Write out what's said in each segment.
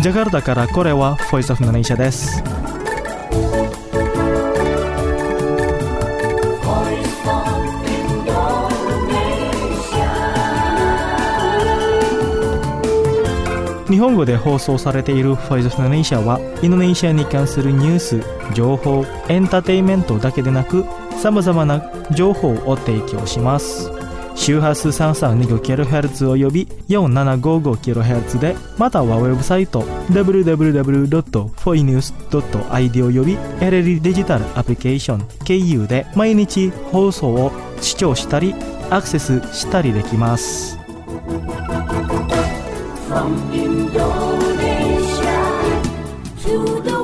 ジャカルタからこれはボイスオブインドネシアです。日本語で放送されているボイスオブインドネシアはインドネシアに関するニュース、情報、エンターテインメントだけでなく様々な情報を提供します。周波数 3325kHz および 4755kHz で、またはウェブサイト www.foinews.id および LLD デジタルアプリケーション経由で毎日放送を視聴したりアクセスしたりできます。From Indonesia to the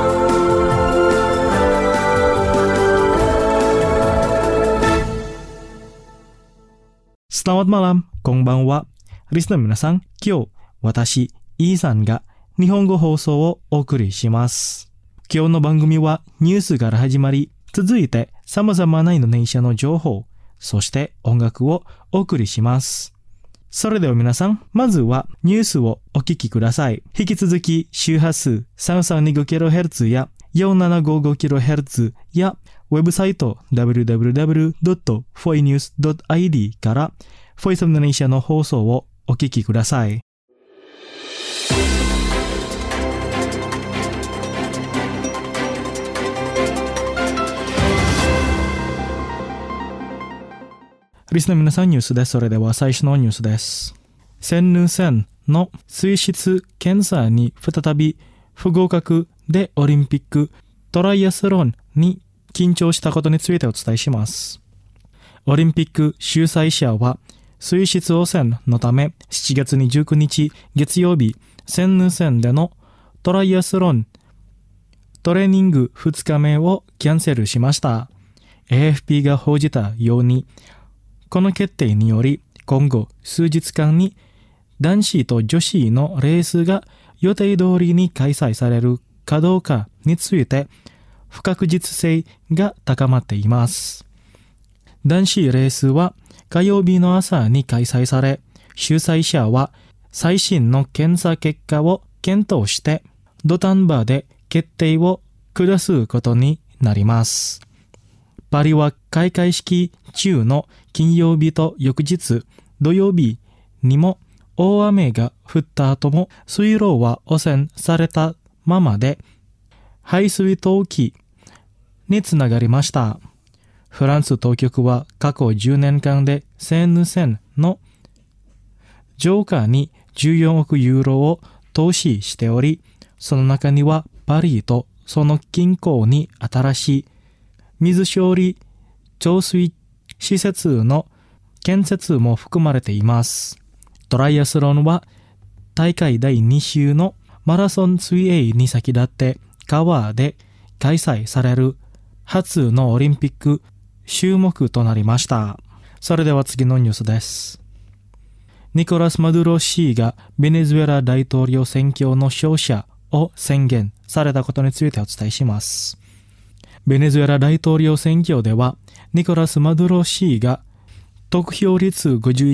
world。Selamat malam、こんばんは。リスナーの皆さん、今日、私、イーさんが日本語放送をお送りします。今日の番組はニュースから始まり、続いて様々なインドネシアの情報、そして音楽をお送りします。それでは皆さん、まずはニュースをお聞きください。引き続き周波数 3325kHz や 4755kHz やウェブサイト www.foinews.id からボイスオブインドネシアの放送をお聞きください。リスナーの皆さん、ニュースです。それでは最初のニュースです。センヌ線の水質検査に再び不合格でオリンピックトライアスロンに緊張したことについてお伝えします。オリンピック主催者は水質汚染のため7月29日月曜日、センヌ線でのトライアスロントレーニング2日目をキャンセルしました。AFP が報じたように、この決定により今後数日間に男子と女子のレースが予定通りに開催されるかどうかについて不確実性が高まっています。男子レースは火曜日の朝に開催され、主催者は最新の検査結果を検討して土壇場で決定を下すことになります。パリは開会式中の金曜日と翌日土曜日にも大雨が降った後も水路は汚染されたままで排水塔器につながりました。フランス当局は過去10年間でセーヌ線の浄化に14億ユーロを投資しており、その中にはパリとその近郊に新しい水処理浄水施設の建設も含まれています。トライアスロンは大会第2週のマラソン水泳に先立って川で開催される初のオリンピック種目となりました。それでは次のニュースです。ニコラス・マドゥロ氏がベネズエラ大統領選挙の勝者を宣言されたことについてお伝えします。ベネズエラ大統領選挙ではニコラス・マドゥロ氏が得票率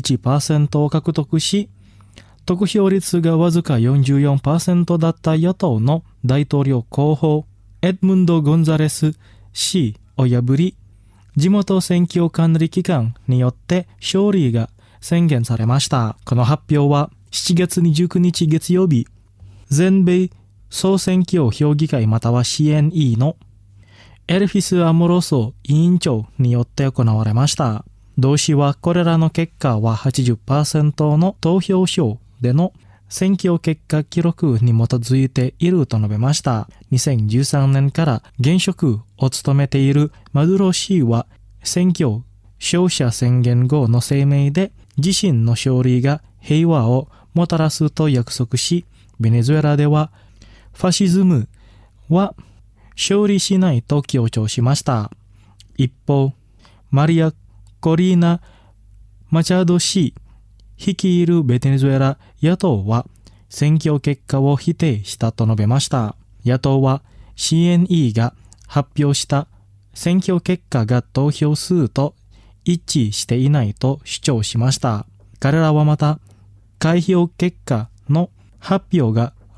51% を獲得し、得票率がわずか 44% だった野党の大統領候補エドムンド・ゴンザレス氏を破り、地元選挙管理機関によって勝利が宣言されました。この発表は7月29日月曜日、全米総選挙評議会または CNE のエルフィス・アモロソ委員長によって行われました。同氏はこれらの結果は 80% の投票証での選挙結果記録に基づいていると述べました。2013年から現職を務めているマドゥロ氏は選挙勝者宣言後の声明で自身の勝利が平和をもたらすと約束し、ベネズエラではファシズムは勝利しないと強調しました。一方、マリア・コリーナ・マチャド氏率いるベネズエラ野党は選挙結果を否定したと述べました。野党は CNE が発表した選挙結果が投票数と一致していないと主張しました。彼らはまた開票結果の発表が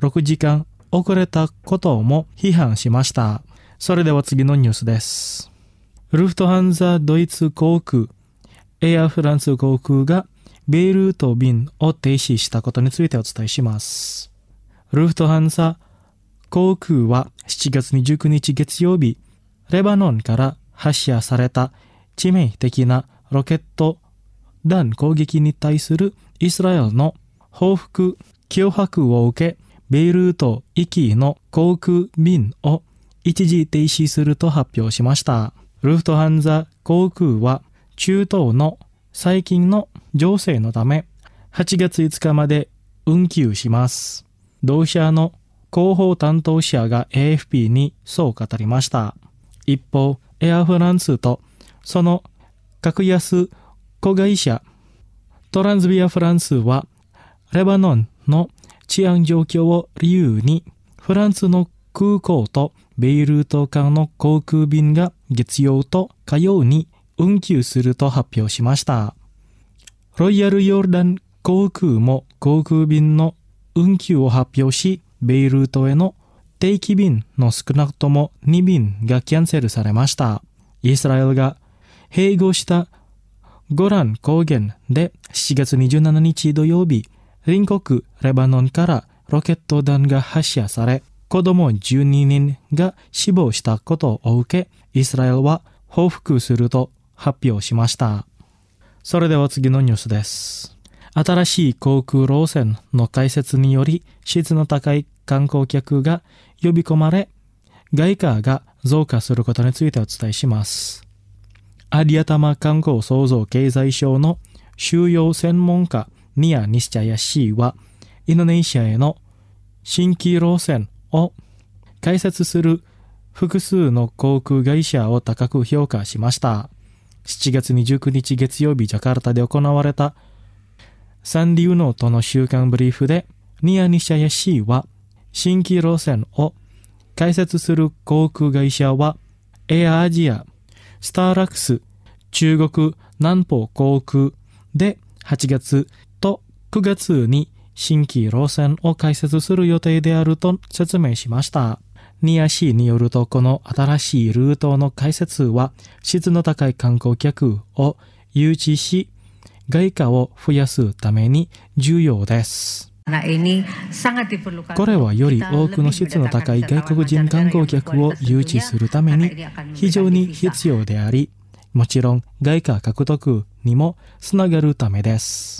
6時間遅れたことも批判しました。それでは次のニュースです。ルフトハンザドイツ航空、エアフランス航空がベイルート便を停止したことについてお伝えします。ルフトハンザ航空は7月29日月曜日、レバノンから発射された致命的なロケット弾攻撃に対するイスラエルの報復脅迫を受け、ベイルート行きの航空便を一時停止すると発表しました。ルフトハンザ航空は中東の最近の情勢のため8月5日まで運休します。同社の広報担当者が AFP にそう語りました。一方、エアフランスとその格安子会社トランスビアフランスはレバノンの治安状況を理由にフランスの空港とベイルート間の航空便が月曜と火曜に運休すると発表しました。ロイヤルヨルダン航空も航空便の運休を発表し、ベイルートへの定期便の少なくとも2便がキャンセルされました。イスラエルが併合したゴラン高原で7月27日土曜日、隣国レバノンからロケット弾が発射され、子供12人が死亡したことを受け、イスラエルは報復すると発表しました。それでは次のニュースです。新しい航空路線の開設により質の高い観光客が呼び込まれ、外貨が増加することについてお伝えします。アディアタマ観光創造経済省の収容専門家ニア・ニスチャヤ氏は、インドネシアへの新規路線を開設する複数の航空会社を高く評価しました。7月29日月曜日ジャカルタで行われたサンディウノとの週間ブリーフで、ニア・ニシャヤ氏は、新規路線を開設する航空会社は、エアアジア、スターラクス、中国南方航空で8月と9月に新規路線を開設する予定であると説明しました。ニア氏によると、この新しいルートの開設は質の高い観光客を誘致し、外貨を増やすために重要です。これはより多くの質の高い外国人観光客を誘致するために非常に必要であり、もちろん外貨獲得にもつながるためです。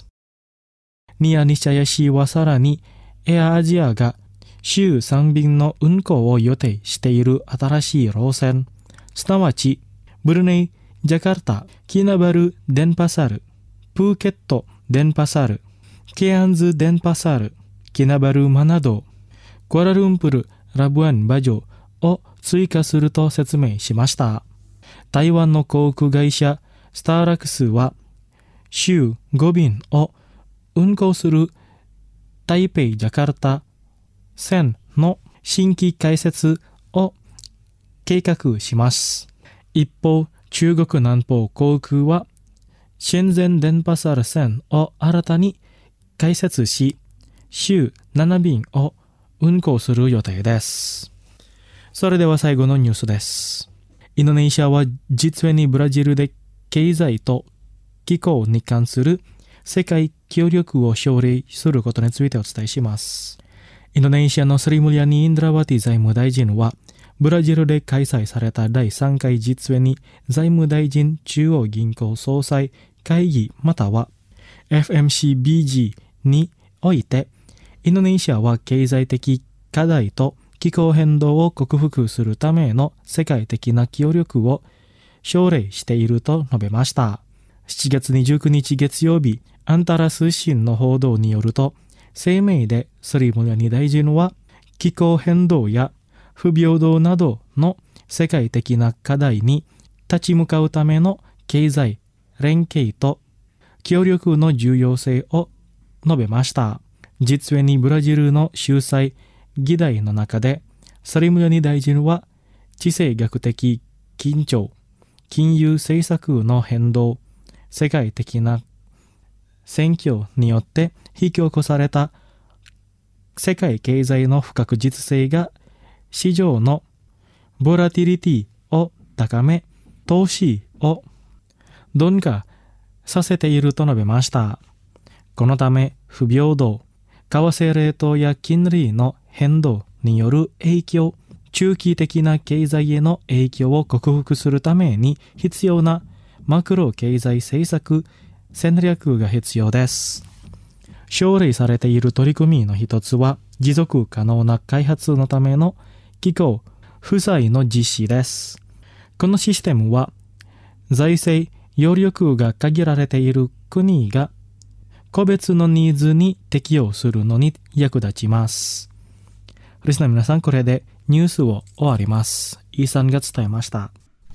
ニア・ニシャヤ氏はさらに、エアアジアが週3便の運航を予定している新しい路線、すなわちブルネイ、ジャカルタ、キナバル・デンパサル、プーケット・デンパサル、ケアンズ・デンパサル、キナバル・マナド、クアラルンプル・ラブアン・バジョを追加すると説明しました。台湾の航空会社スターラクスは週5便を運航する台北・ジャカルタ線の新規開設を計画します。一方、中国南方航空は深圳電波サル線を新たに開設し、週7便を運航する予定です。それでは最後のニュースです。インドネシアは実にブラジルで経済と気候に関する世界協力を奨励することについてお伝えします。インドネシアのスリムリアニ・インドラワティ財務大臣は、ブラジルで開催された第3回 G20 財務大臣中央銀行総裁会議または FMCBG において、インドネシアは経済的課題と気候変動を克服するための世界的な協力を奨励していると述べました。7月29日月曜日、アンタラ通信の報道によると、声明でスリムリャニ大臣は気候変動や不平等などの世界的な課題に立ち向かうための経済連携と協力の重要性を述べました。実にブラジルの主催議題の中で、スリムリャニ大臣は地政学的緊張、金融政策の変動、世界的な選挙によって引き起こされた世界経済の不確実性が市場のボラティリティを高め、投資を鈍化させていると述べました。このため、不平等、為替レートや金利の変動による影響、中期的な経済への影響を克服するために必要なマクロ経済政策戦略が必要です。奨励されている取り組みの一つは、持続可能な開発のための機構負債の実施です。このシステムは、財政余力が限られている国が個別のニーズに適用するのに役立ちます。リスナーの皆さん、これでニュースを終わります。イーさんが伝えました。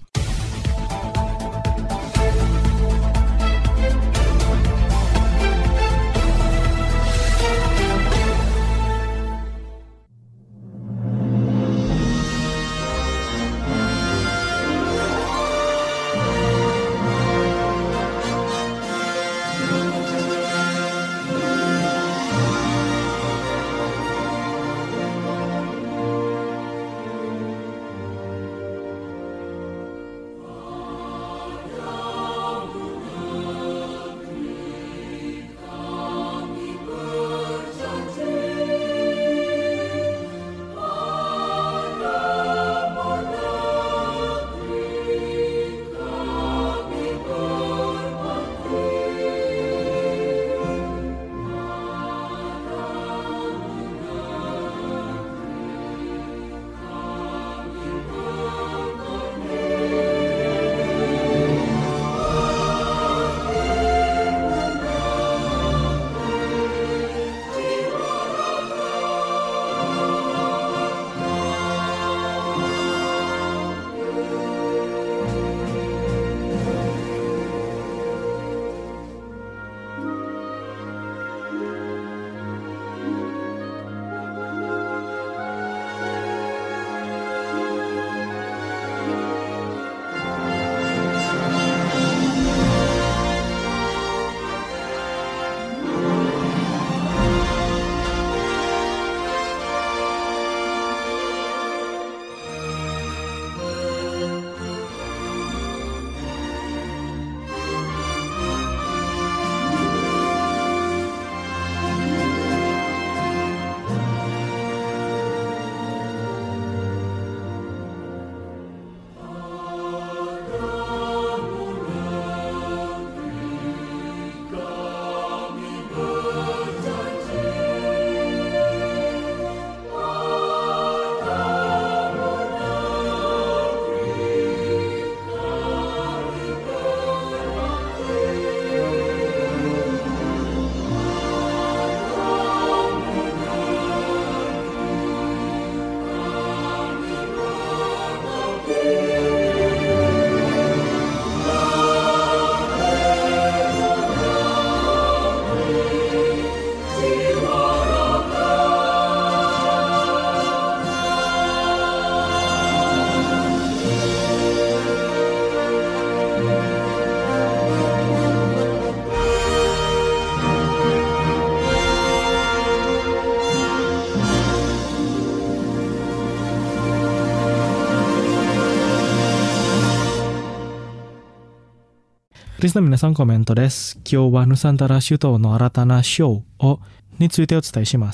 リスナーの皆さん、コメントです。今日はヌサンタラ諸島の新たな省についてお伝えします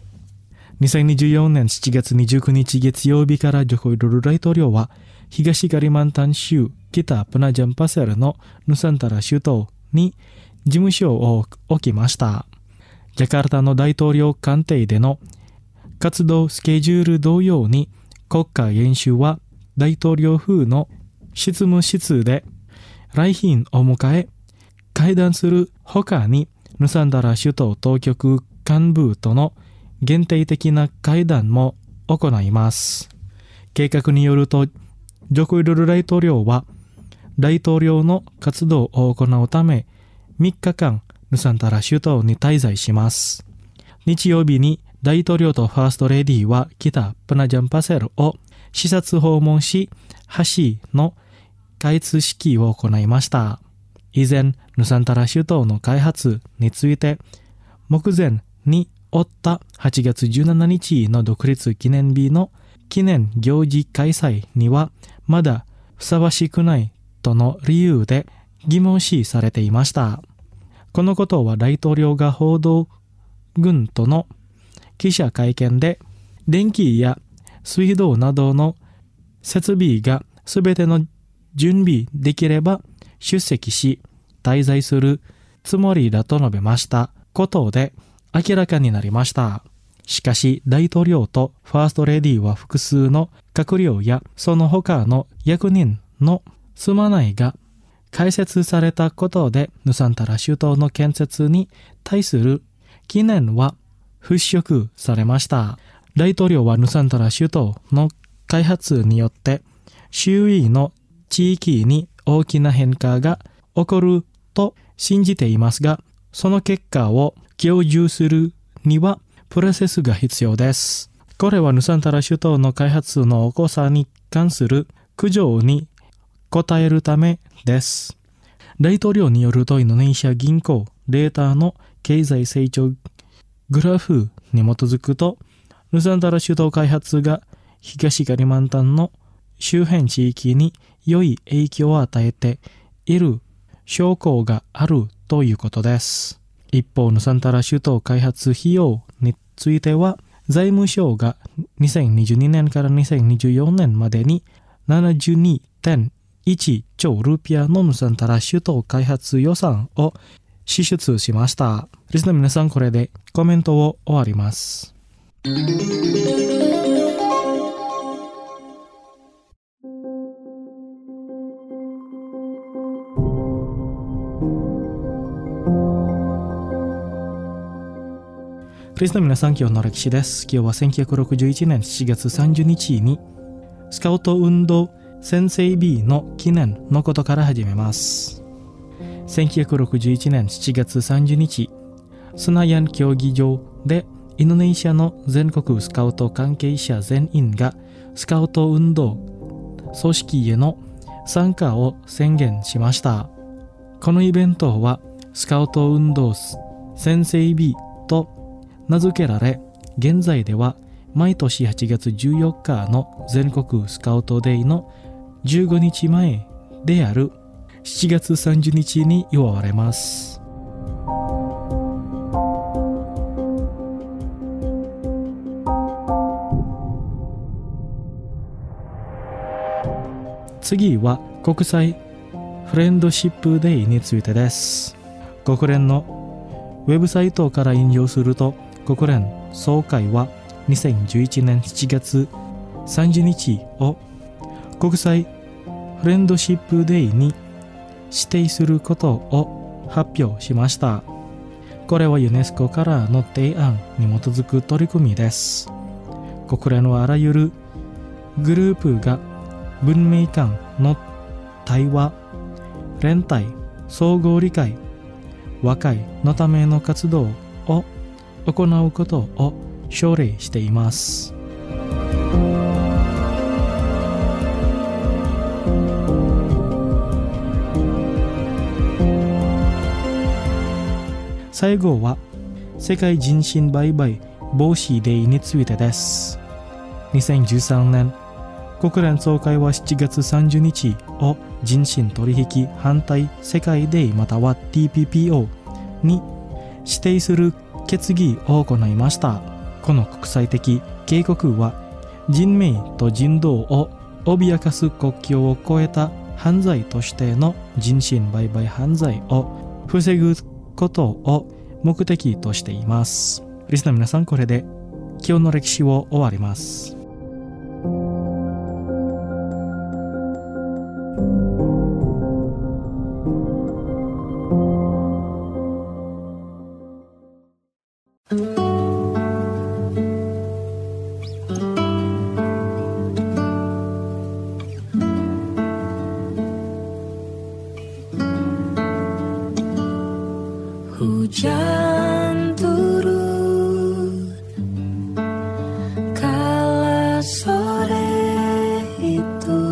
。2024年7月29日月曜日からジョコ・ウィドル大統領は東カリマンタン州北プナジャンパセルのヌサンタラ諸島に事務所を置きました。ジャカルタの大統領官邸での活動スケジュール同様に国家演習は大統領府の執務室で来賓を迎え会談する他にヌサンタラ首都当局幹部との限定的な会談も行います。計画によるとジョコ・ウィドル大統領は大統領の活動を行うため3日間ヌサンタラ首都に滞在します。日曜日に大統領とファーストレディは北プナジャンパセルを視察訪問し、橋の開通式を行いました。以前、ヌサンタラ諸島の開発について目前に追った8月17日の独立記念日の記念行事開催にはまだふさわしくないとの理由で疑問視されていました。このことは大統領が報道軍との記者会見で電気や水道などの設備がすべての準備できれば出席し滞在するつもりだと述べましたことで明らかになりました。しかし大統領とファーストレディは複数の閣僚やその他の役人の住まないが開設されたことでヌサンタラ首都の建設に対する懸念は払拭されました。大統領はヌサンタラ首都の開発によって周囲の地域に大きな変化が起こると信じていますが、その結果を享受するにはプロセスが必要です。これはヌサンタラ首都の開発の起こさに関する苦情に応えるためです。大統領によるとインドネシア銀行データの経済成長グラフに基づくと、ヌサンタラ首都開発が東カリマンタンの周辺地域に良い影響を与えている証拠があるということです。一方、ヌサンタラ首都開発費用については、財務省が2022年から2024年までに 72.1 兆ルピアのヌサンタラ首都開発予算を支出しました。リスナーの皆さん、これでコメントを終わります。リスナーの皆さん、今日の歴史です。今日は1961年7月30日にスカウト運動先生日の記念のことから始めます。1961年7月30日、スナヤン競技場でインドネシアの全国スカウト関係者全員がスカウト運動組織への参加を宣言しました。このイベントはスカウト運動先生日と名付けられ、現在では毎年8月14日の全国スカウトデーの15日前である7月30日に祝われます。次は国際フレンドシップデーについてです。国連のウェブサイトから引用すると、国連総会は2011年7月30日を国際フレンドシップデーに指定することを発表しました。これはユネスコからの提案に基づく取り組みです。国連はあらゆるグループが文明間の対話、連帯、相互理解、和解のための活動を行うことを奨励しています。最後は世界人身売買防止デーについてです。2013年、国連総会は7月30日を人身取引反対世界デーまたは TPPO に指定する決議を行いました。この国際的警告は人命と人道を脅かす国境を越えた犯罪としての人身売買犯罪を防ぐことを目的としています。リスナーの皆さん、これで今日の歴史を終わります。 Hujan turun kala sore itu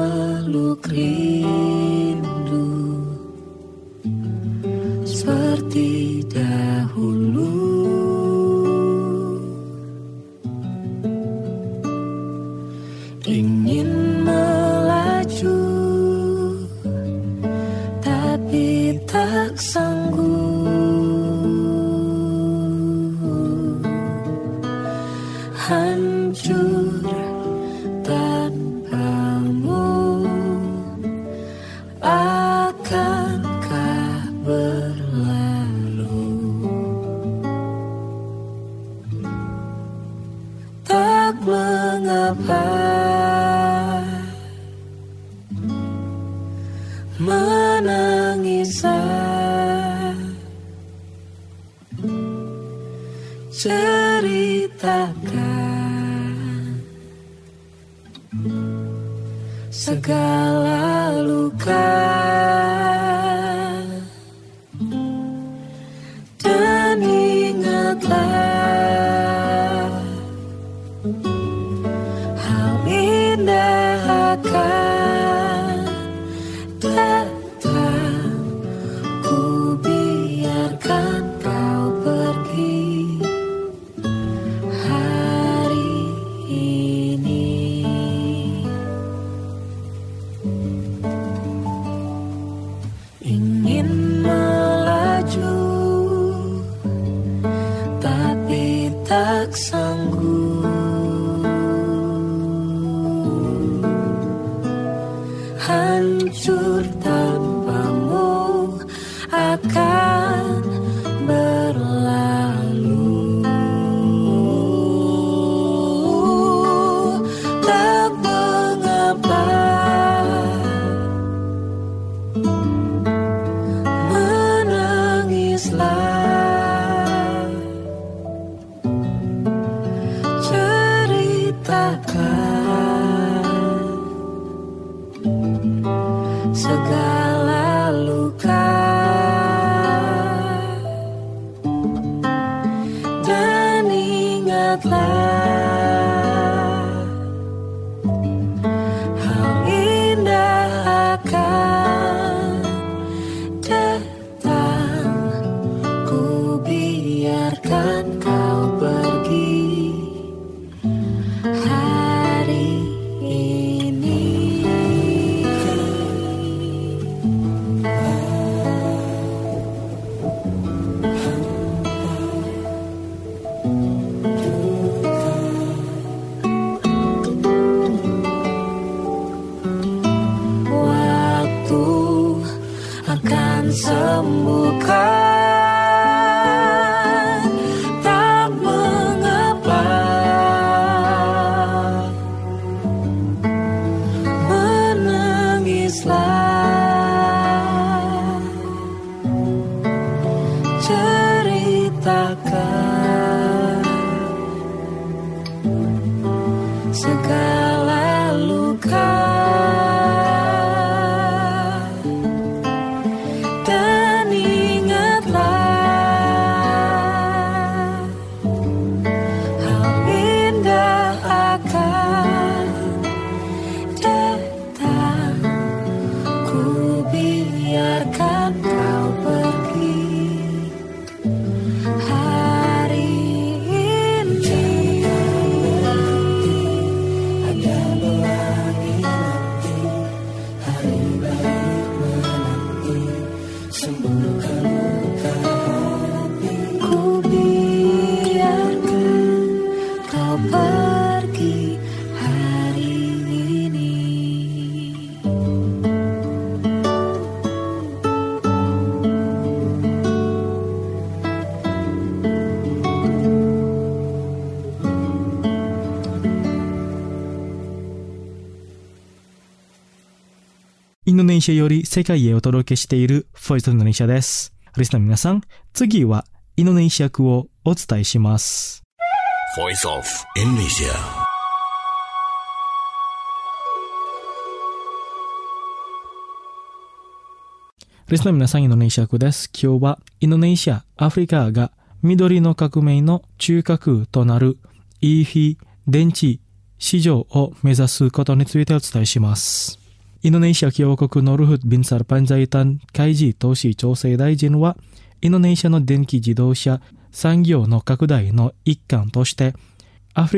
memeluk rindu seperti ingin melaju, tapi tak sanggup. Hancur tanpamu, akankah berlalu? Tak mengapa menangis, ceritakan segala luka dan ingatlah hal indah akan datang. Ku biarkan kau pergi hari ini. Ingin melaju, tapi tak sanggup. Hancur tanpamu akan berlalu. Tak mengapa menangislah, ceritakan segala luka dan ingatlah hal indah akan datang. Ku biarkan kau pergi hari ini. Waktu akan sembuhkan, tak mengapa menangislah, ceritakan segala luka dan ingatlah hal indah akan datang. Ku biarkan kau pergi hari ini. Ada pelangi nanti, hari baik menanti, sembuhkan luka hati. Ku biarkan kau pergi hari ini. インドネシアより世界へお届けしているボイスインドネシアです。リスナーの皆さん、次はインドネシア語をお伝えします。 Voice of Indonesia. リスナーの皆さん、インドネシア語です。今日はインドネシア、アフリカが緑の革命の中核となる EV 電池市場を目指すことについてお伝えします。インドネシア共和国のルフト・ビンサル・パンジャイタン海事都市調整大臣は、インドネシアの電気自動車産業の拡大の一環として、アフリカ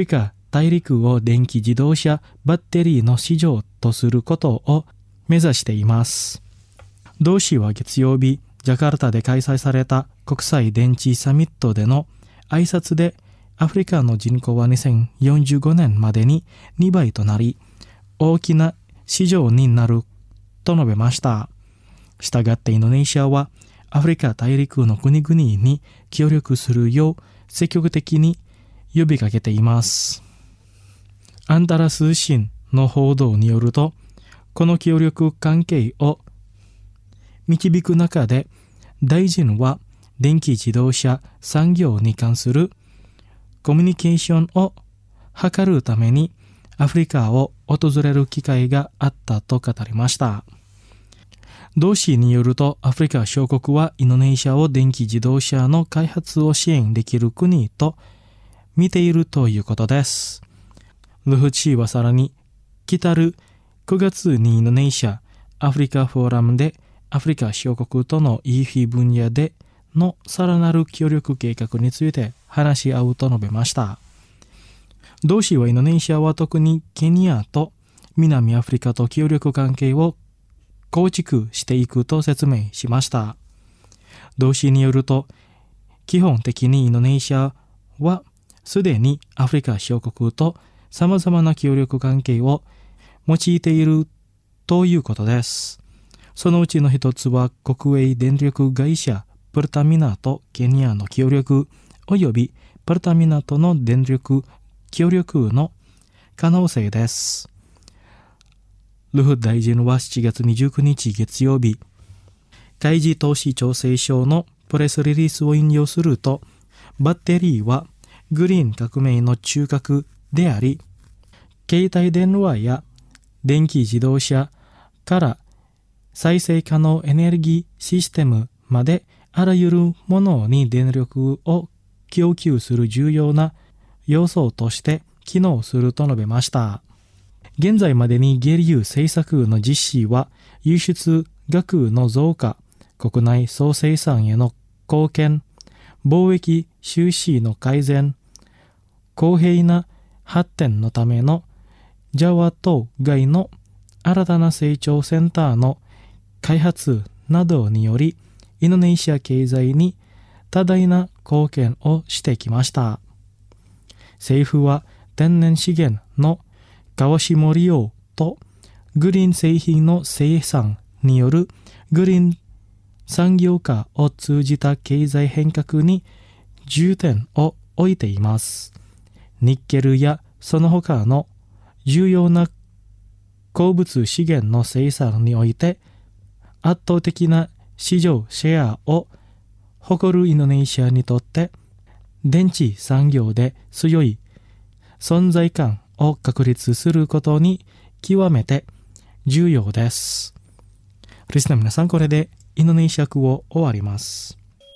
大陸を電気自動車バッテリーの市場とすることを目指しています。同氏は月曜日、ジャカルタで開催された国際電池サミットでの挨拶で、アフリカの人口は2045年までに2倍となり、大きな市場になると述べました。したがってインドネシアはアフリカ大陸の国々に協力するよう積極的に呼びかけています。アンタラ通信の報道によると、この協力関係を導く中で、大臣は電気自動車産業に関するコミュニケーションを図るためにアフリカを訪れる機会があったと語りました。同氏によると、アフリカ諸国はインドネシアを電気自動車の開発を支援できる国と見ているということです。ルフチーはさらに、来たる9月にインドネシア・アフリカフォーラムでアフリカ諸国との EV 分野でのさらなる協力計画について話し合うと述べました。同氏はインドネシアは特にケニアと南アフリカと協力関係を構築していくと説明しました。同氏によると、基本的にインドネシアはすでにアフリカ諸国と様々な協力関係を用いているということです。そのうちの一つは国営電力会社プルタミナとケニアの協力およびプルタミナとの電力協力の可能性です。ルフ大臣は7月29日月曜日、開示投資調整省のプレスリリースを引用すると、バッテリーはグリーン革命の中核であり、携帯電話や電気自動車から再生可能エネルギーシステムまであらゆるものに電力を供給する重要な要素として機能すると述べました。現在までに原油政策の実施は輸出額の増加、国内総生産への貢献、貿易収支の改善、公平な発展のためのジャワ島外の新たな成長センターの開発などにより、インドネシア経済に多大な貢献をしてきました。政府は天然資源の川下利用とグリーン製品の生産によるグリーン産業化を通じた経済変革に重点を置いています。ニッケルやその他の重要な鉱物資源の生産において圧倒的な市場シェアを誇るインドネシアにとって、電池産業で強い存在感を確立することに極めて重要です。リスナーの皆さん、これでインドネシア語を終わります。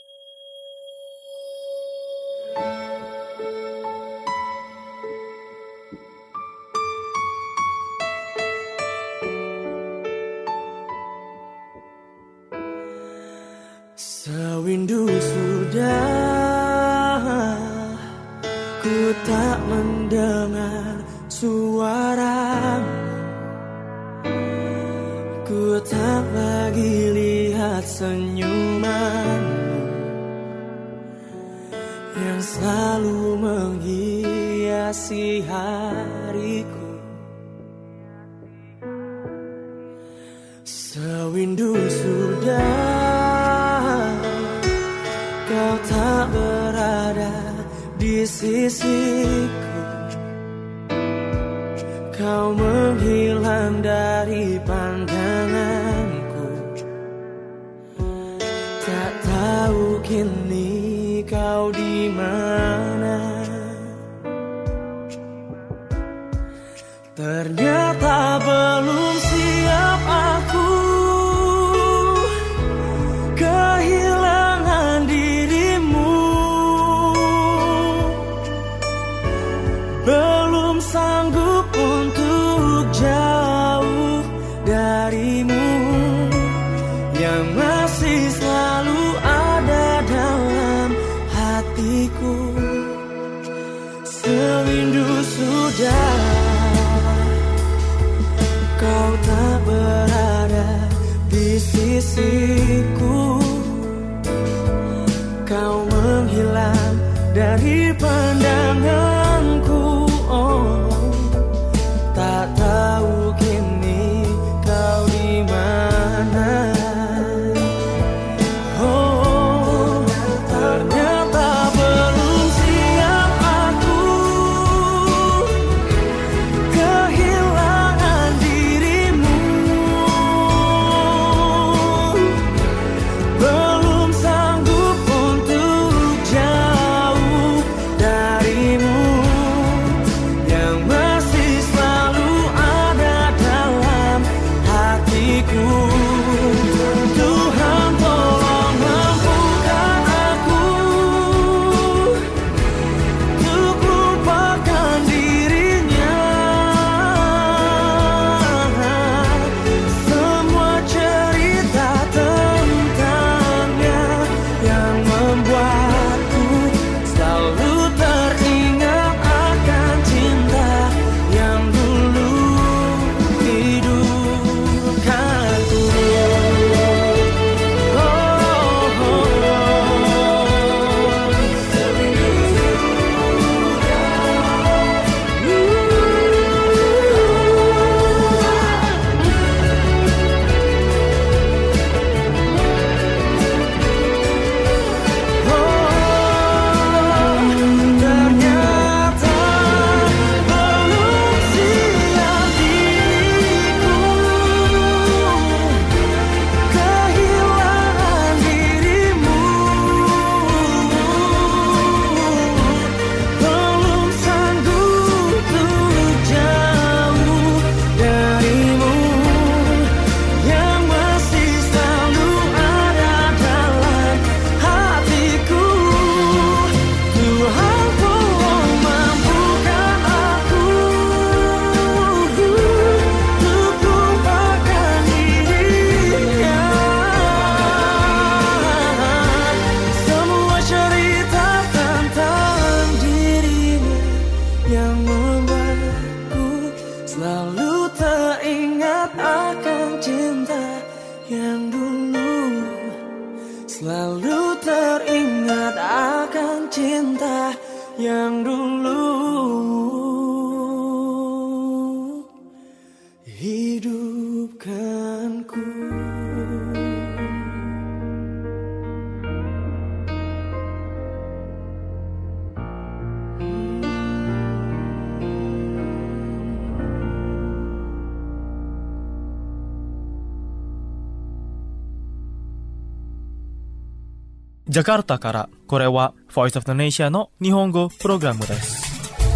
Sewindu sudah ku tak mendengar suaramu, ku tak lagi lihat senyumanmu yang selalu menghiasi hariku. Sewindu sudah kau tak berada di sisiku, kau menghilang dari pandanganku. Tak tahu kini kau di mana. Ternyata belum siap aku kehilangan dirimu, belum sanggup untuk jauh darimu yang masih selalu ada dalam hatiku. tak berada di sisiku, kau menghilang dari pandanganku. Oh, tak tahu kini kau di mana. Oh, ternyata belum siap aku kehilangan dirimu. Belum sanggup untuk jauh darimu, yang masih selalu ada dalam hatiku. Tuhan tolong mampukan aku untuk lupakan dirinya. Semua cerita tentangnya yang membuatku selalu teringat akan cinta yang dulu hidupkanku. Ternyata belum siap diriku kehilangan dirimu. Belum sanggup untuk jauh darimu, yang masih selalu ada dalam hatiku. Tuhan tolong mampukan aku untuk lupakan dirinya. Semua cerita tentang dirinya yang membuatku selalu teringat akan cinta yang dulu. Selalu teringat akan cinta yang dulu hidupkanku. Jakarta から、これは Voice of the Nation の日本語プログラムです。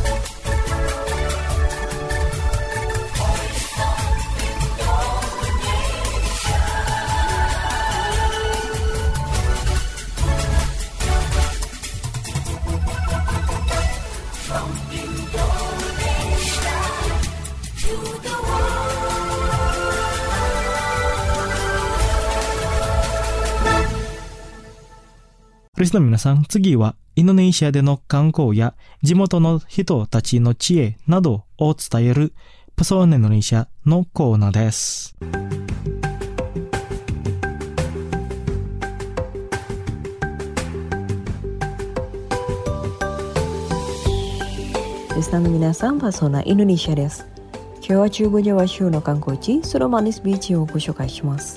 リスナーの皆さん、次はインドネシアでの観光や地元の人たちの知恵などを伝えるPesona Indonesiaのコーナーです。 リスナーの皆さん、Pesona Indonesiaです。今日は中部ジャワ州の観光地、スロマニスビーチをご紹介します。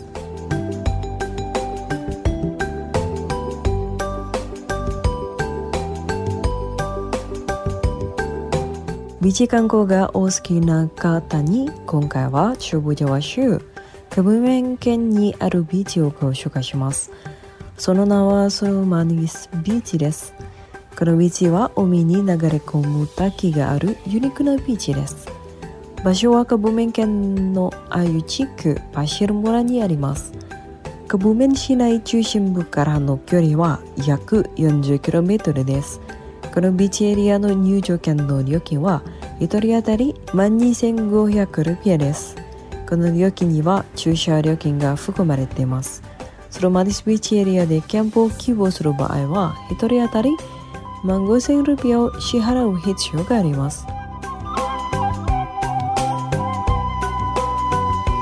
ビーチ観光がお好きな方に、今回は中部ジャワ州ケブメン県にあるビーチをご紹介します。その名はスロマニスビーチです。このビーチは海に流れ込む滝があるユニークなビーチです。場所はケブメン県のアユ地区パシル村にあります。ケブメン市内中心部からの距離は約 40km です。このビーチエリアの入場券の料金は1人当たり 12,500 ルピアです。この料金には駐車料金が含まれています。スロマニスビーチエリアでキャンプを希望する場合は1人当たり 15,000 ルピアを支払う必要があります。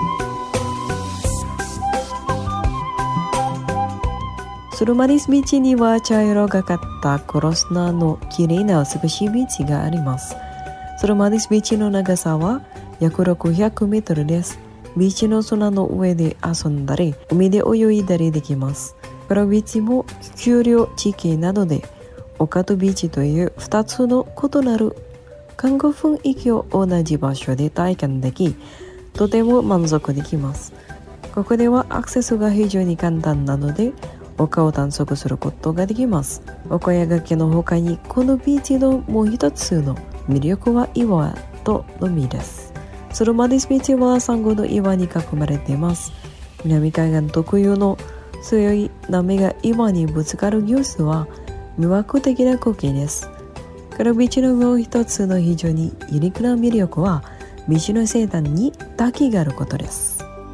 スルマリスビーチには茶色がかったクロスナーの綺麗な美しいビーチがあります。スルマリスビーチの長さは約600メートルです。ビーチの砂の上で遊んだり、海で泳いだりできます。このビーチも丘陵地形などで丘とビーチという2つの異なる観光雰囲気を同じ場所で体験でき、とても満足できます。ここではアクセスが非常に簡単なので、丘を探索することができます。丘や崖の他に、このビーチのもう一つの魅力は岩と海です。スルマリスビーチはサンゴの岩に囲まれています。南海岸特有の強い波が岩にぶつかる様子は魅惑的な光景です。このビーチのもう一つの非常にユニークな魅力は、ビーチの西端に滝があることです。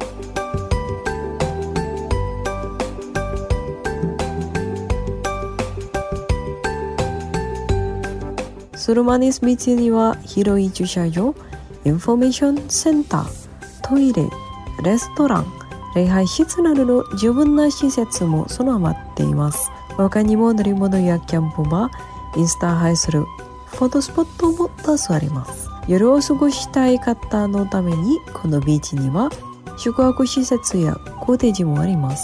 スルマリスビーチには広い駐車場、インフォメーションセンター、トイレ、レストラン、礼拝室などの十分な施設も備わっています。他にも乗り物やキャンプ場、インスタ映えするフォトスポットも多数あります。夜を過ごしたい方のために、このビーチには宿泊施設やコテージもあります。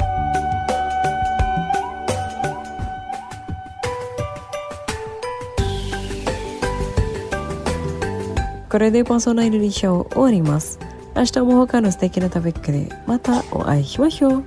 これでパーソナリティショー終わります。明日も他の素敵なトピックでまたお会いしましょう。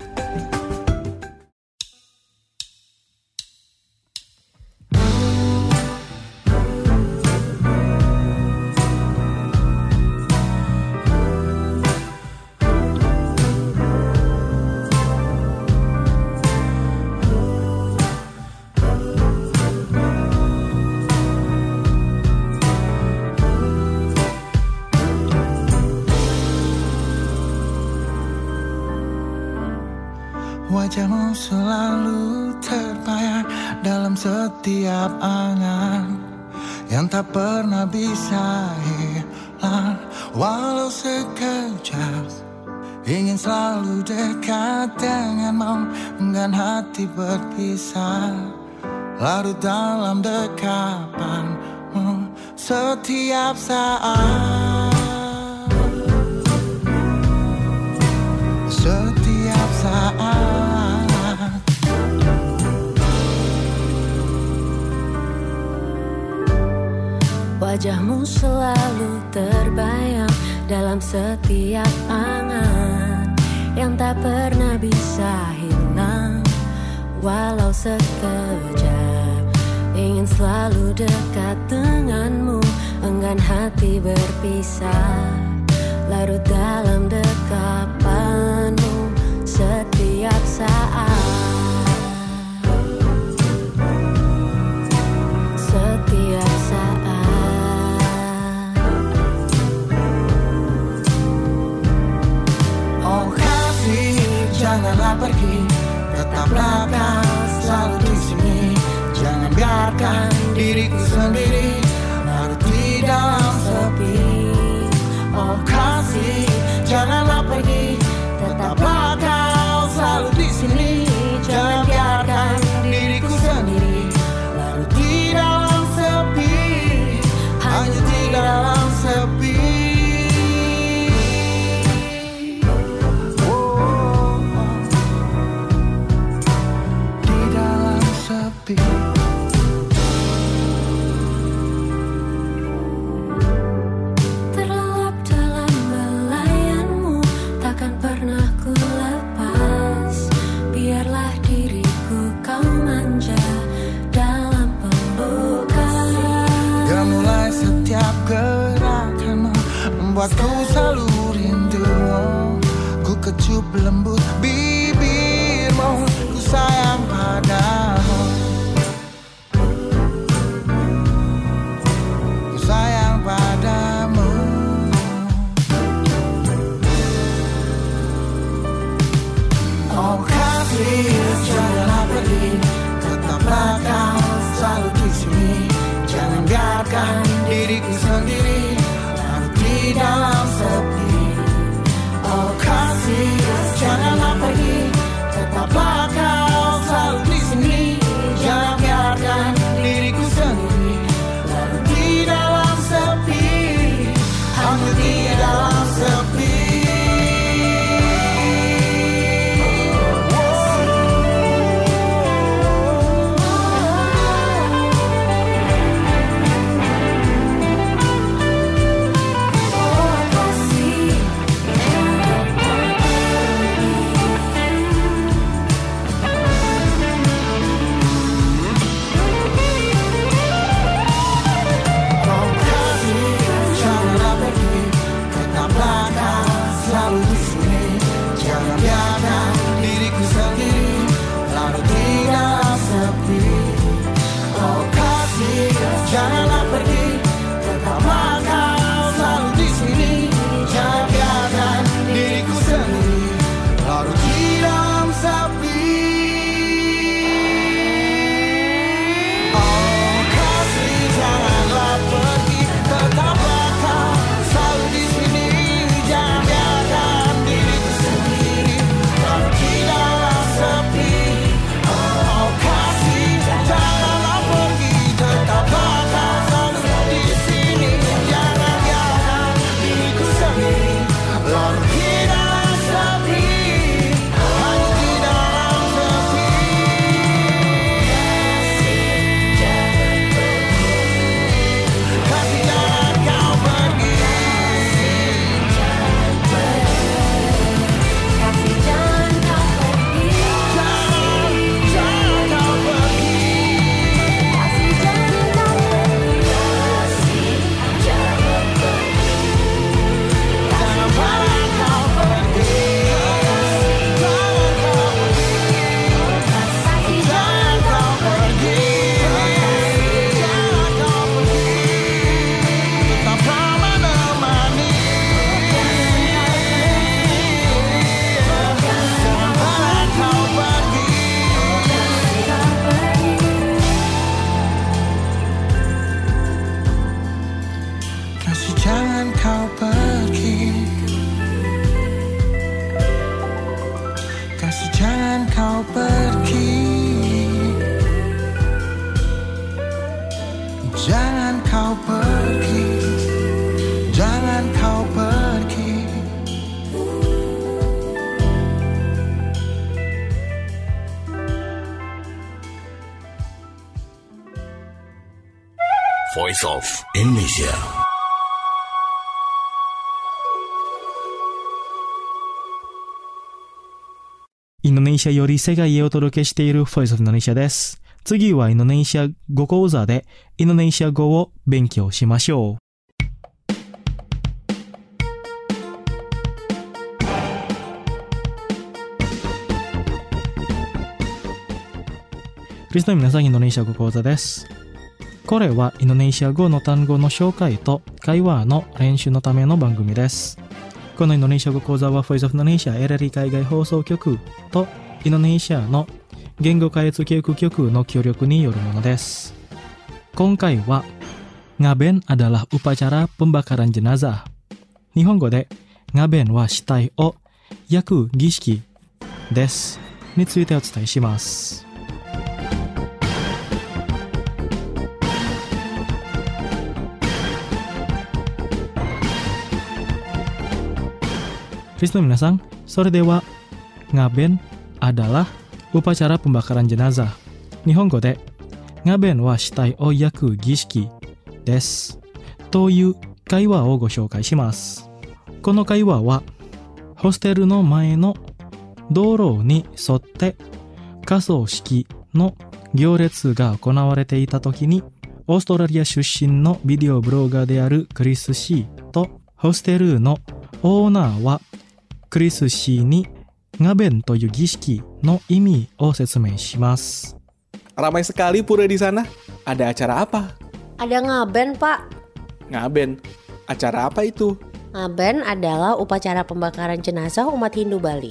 Wajahmu selalu terbayang dalam setiap angan yang tak pernah bisa hilang, walau sekejap. Ingin selalu dekat denganmu, enggan hati berpisah, larut dalam dekapanmu setiap saat. Setiap saat wajahmu selalu terbayang dalam setiap angan yang tak pernah bisa hilang, walau sekejap. Ingin selalu dekat denganmu, enggan hati berpisah, larut dalam dekapanmu setiap saat. Setiap saat. Oh kasih, janganlah pergi, tetaplah kau selalu di sini. Jangan biarkan diriku sendiri larut di dalam sepi. Oh kasih, janganlah pergi, tetaplah kau selalu di sini. Jangan biarkan diriku sendiri larut di dalam sepi, hanya di dalam sepi. Oh, di dalam sepi. Terlelap dalam belai Voice of Indonesia. Indonesia より世界へお届けしている Voice of Indonesia です。次はインドネシア語講座でインドネシア語を勉強しましょう。リスナーの皆さん、インドネシア語講座です。これはインドネシア語の単語の紹介と会話の練習のための番組です。このインドネシア語講座は Voice of Indonesia LRI 海外放送局とインドネシアの言語開発教育局の協力によるものです。今回はngaben adalah upacara pembakaran jenazah。日本語でngabenは死体を焼く儀式ですについてお伝えします。リスナーの皆さん、それではngaben adalah upacara pembakaran jenazah。日本語でngabenは死体を焼く儀式ですという会話をご紹介します。この会話はホステルの前の道路に沿って火葬式の行列が行われていた時に、オーストラリア出身のビデオブロガーであるクリス・シーとホステルのオーナーはクリス・シーにngabenという儀式の意味を説明します。 Ramai sekali pura di sana. Ada acara apa? Ada ngaben, Pak. Ngaben? Acara apa itu? Ngaben adalah upacara pembakaran jenazah umat Hindu Bali.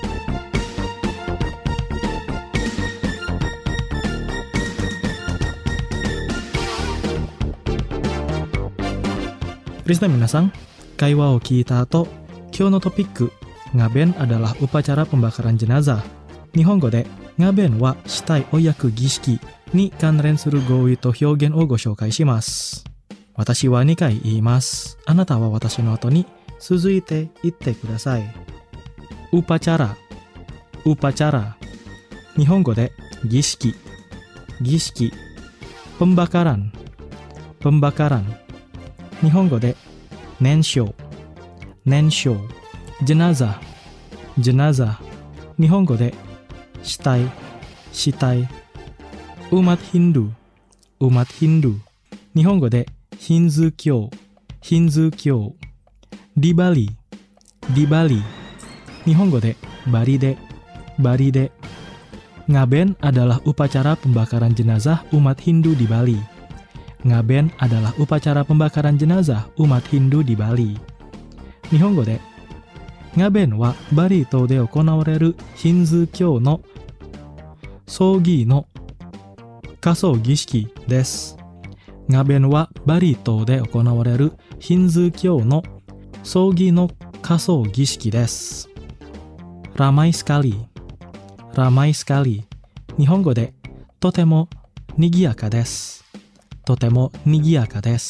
Listener minasan, 会話を聞いた後、今日のトピックngaben adalah upacara pembakaran jenazah。日本語でngabenは死体を焼く儀式に関連する語彙と表現をご紹介します。私は2回言います。あなたは私の後に続いて言ってください。upacara、upacara。日本語で儀式、儀式。pembakaran、pembakaran。日本語で燃焼、燃焼。jenazah、jenazah。日本語で死体、死体。umat Hindu、umat Hindu。日本語でヒンズー教、ヒンズー教。di Bali、di Bali。日本語でバリで、バリで。ngaben adalah upacara pembakaran jenazah umat Hindu di Bali。ngaben adalah upacara pembakaran jenazah umat Hindu di Bali。日本語でngabenはバリ島で行われるヒンズー教の葬儀の火葬儀式です。ngabenはバリ島で行われるヒンズー教の葬儀の火葬儀式です。ramai sekali、ramai sekali。日本語でとても賑やかです。とても賑やかです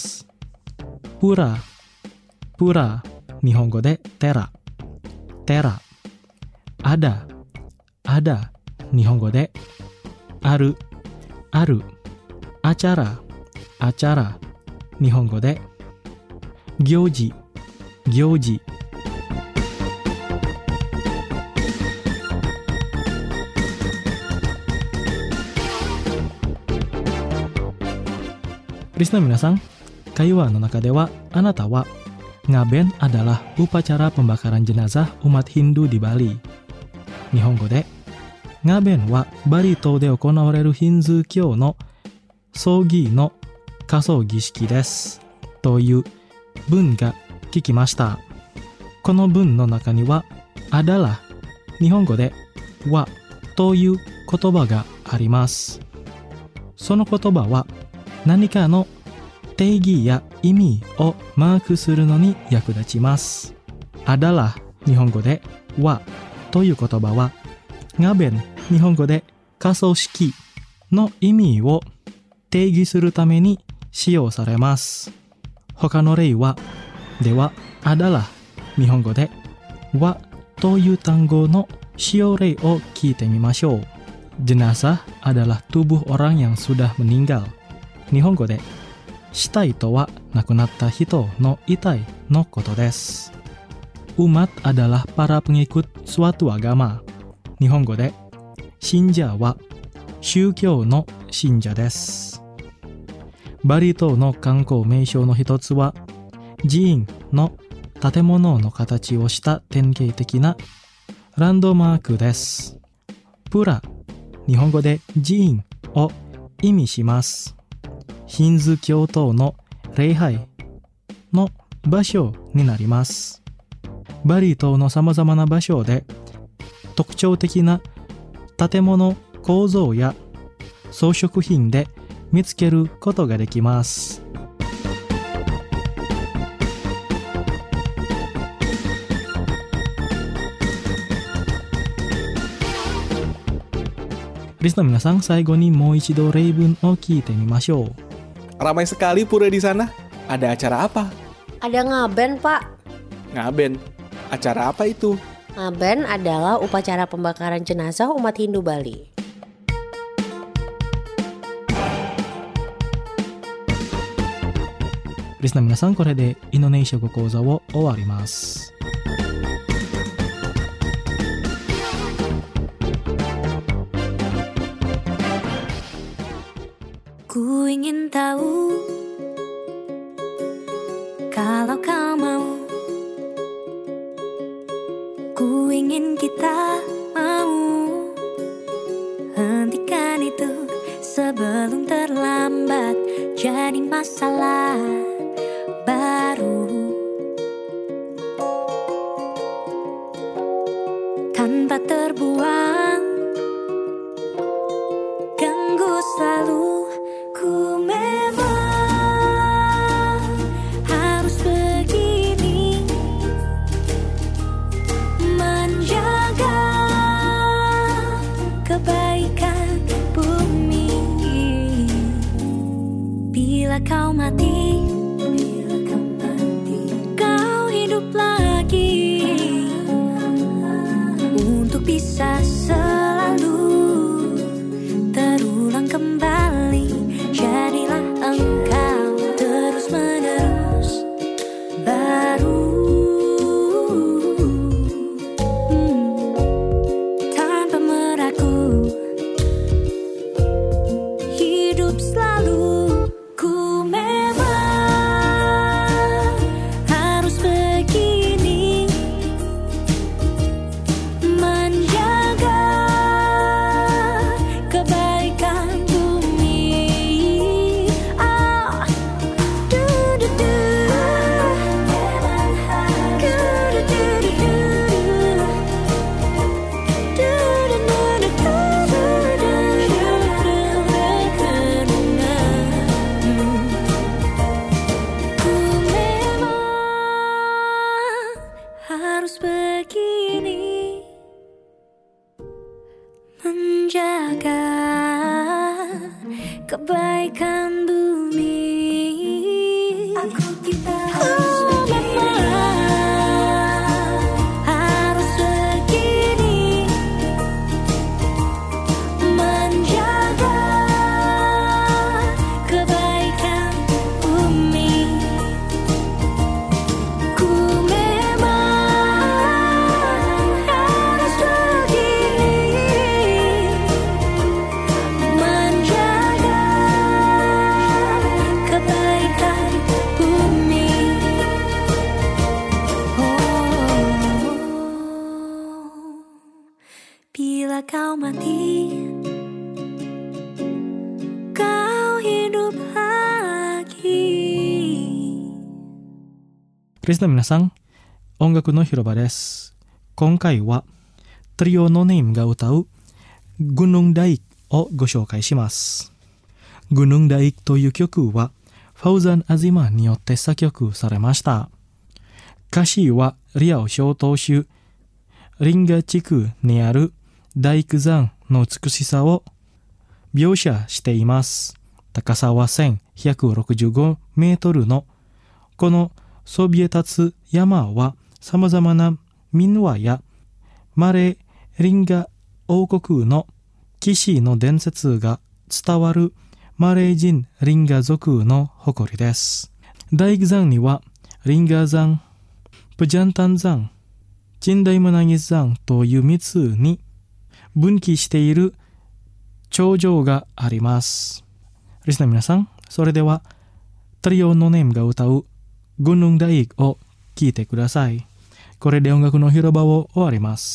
。pura、pura。日本語で寺、寺。ada、ada。日本語である、ある。acara、acara。日本語で行事、行事。リスナーの皆さん、会話の中ではあなたはngaben adalah upacara pembakaran jenazah umat Hindu di Bali。日本語でngabenはバリ島で行われるヒンズー教の葬儀の火葬儀式ですという文が聞きました。この文の中にはadalah、日本語ではという言葉があります。その言葉は何かの定義や意味をマークするのに役立ちます。adalah、日本語ではという言葉はngaben、日本語で火葬式の意味を定義するために使用されます。他の例は、ではadalah、日本語ではという単語の使用例を聞いてみましょう。jenazah adalah tubuh orang yang sudah meninggal。日本語で死体とは亡くなった人の遺体のことです。Umat adalah para pengikut suatu agama. 日本語で信者は宗教の信者です。バリ島の観光名所の一つは寺院の建物の形をした典型的なランドマークです。プラ、日本語で寺院を意味します。ヒンズー教徒の礼拝の場所になります。バリ島のさまざまな場所で特徴的な建物構造や装飾品で見つけることができます。リスナーの皆さん、最後にもう一度例文を聞いてみましょう。 Ramai sekali pura di sana. Ada acara apa? Ada ngaben, Pak. Ngaben. Acara apa itu? Ngaben adalah upacara pembakaran jenazah umat Hindu Bali. Listener 皆さん、これでインドネシア語講座を終わります。 Ku ingin tahu kalau kau mau. Ku ingin kita mau hentikan itu sebelum terlambat jadi masalah baru. Tanpa terbuang ganggu selalu. Ku memang harus begini menjaga kebaikan bumi. Bila kau mati, kau hidup lagi untuk bisa selalu terulang kembali. Jadilah engkau terus menerus baru. Tanpa meragu, hidup selalu. Ku memang harus begini menjaga kebaikan menjaga kebaikan bumi. Kita harus begini menjaga kebaikan bumi. Ku memang harus begini menjaga kebaikan bumi. Bila kau mati, kau hidup lagi. リスナーの皆さん、音楽の広場です。今回はトリオのネームが歌うGunung Daikをご紹介します。Gunung Daikという曲はファウザン・アズィマンによって作曲されました。歌詞はリアオ小島州リンガ地区にある大工山の美しさを描写しています。高さは1165メートルのこのそびえ立つ山はさまざまな民話やマレーリンガ王国の騎士の伝説が伝わるマレー人リンガ族の誇りです。大木山にはリンガ山、プジャンタン山、チンダイムナギ山という3つに分岐している頂上があります。リスナーの皆さん、それではトリオのネームが歌うGunung Daikを聴いてください。これで音楽の広場を終わります。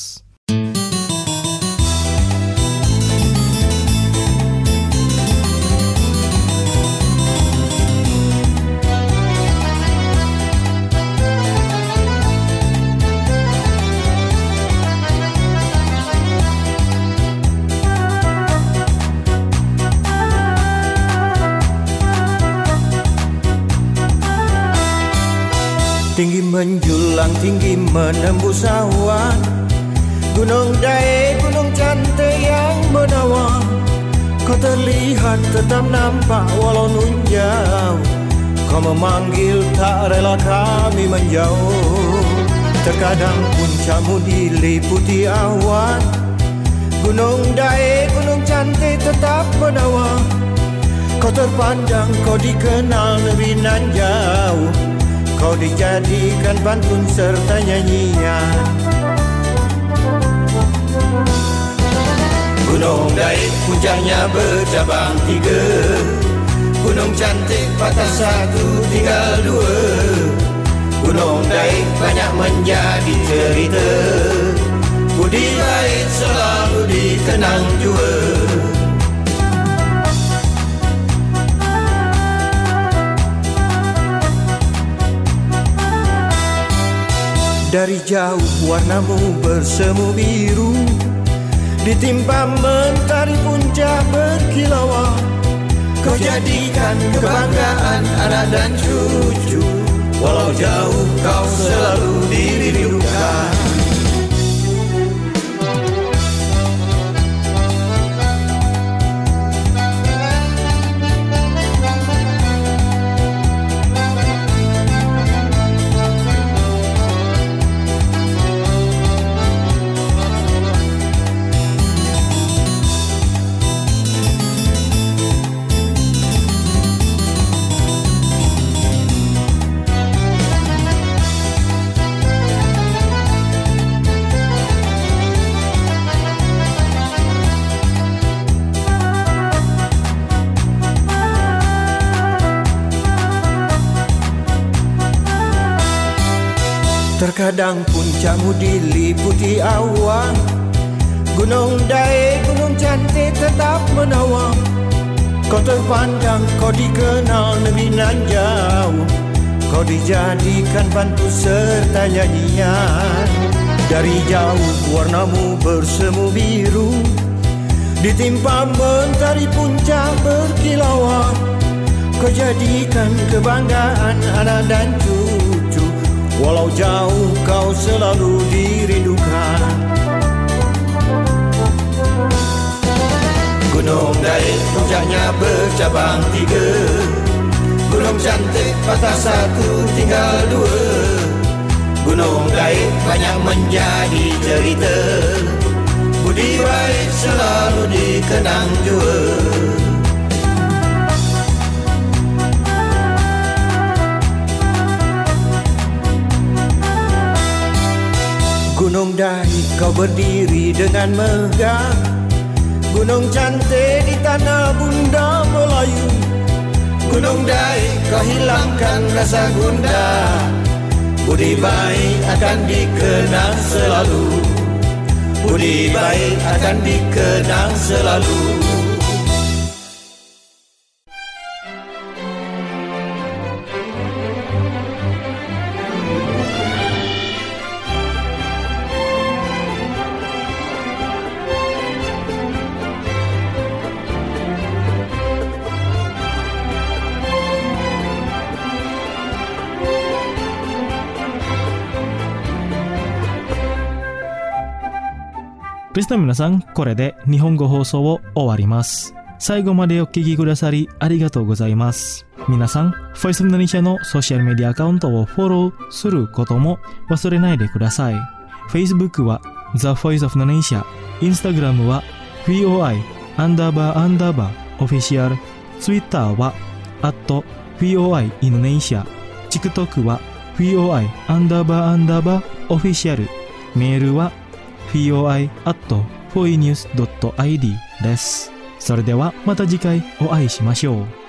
Tinggi menjulang, tinggi menembus awan, Gunung Daik, gunung cantik yang menawan. Kau terlihat tetap nampak walau nun jauh. Kau memanggil tak rela kami menjauh. Terkadang puncakmu diliputi awan, Gunung Daik, gunung cantik tetap menawan. Kau terpandang, kau dikenal negeri nan jauh. Kau dijadikan pantun serta nyanyian. Gunung Daik puncaknya bercabang 3, gunung cantik patah 1 tinggal 2. Gunung Daik banyak menjadi cerita, budi baik selalu dikenang jua. Dari jauh warnamu bersemu biru, ditimpa mentari puncak berkilauan. Kau jadikan kebanggaan anak dan cucu, walau jauh kau selalu dirindukan. Terkadang puncakmu diliputi awan, Gunung Daik, gunung cantik tetap menawan. Kau terpandang, kau dikenal negeri nan jauh. Kau dijadikan bantu serta nyanyian. Dari jauh warnamu bersemu biru, ditimpa mentari puncak berkilauan. Kau jadikan kebanggaan anak dan cucu, walau jauh kau selalu dirindukan. Gunung Daik puncaknya bercabang 3, gunung cantik patah 1 tinggal 2. Gunung Daik banyak menjadi cerita, budi baik selalu dikenang jua. Gunung Daik kau berdiri dengan megah, gunung cantik di tanah bunda Melayu. Gunung Daik kau hilangkan rasa gundah, budi baik akan dikenang selalu, budi baik akan dikenang selalu. リスナーの皆さん、これで日本語放送を終わります。最後までお聞きくださりありがとうございます。皆さん、Voice of Indonesia のソーシャルメディアアカウントをフォローすることも忘れないでください。Facebook は The Voice of Indonesia、Instagram は VOI__official、 Twitter は@FOI Indonesia、 TikTok は FOI__official、 メールは FOI@foinews.id です。それではまた次回お会いしましょう。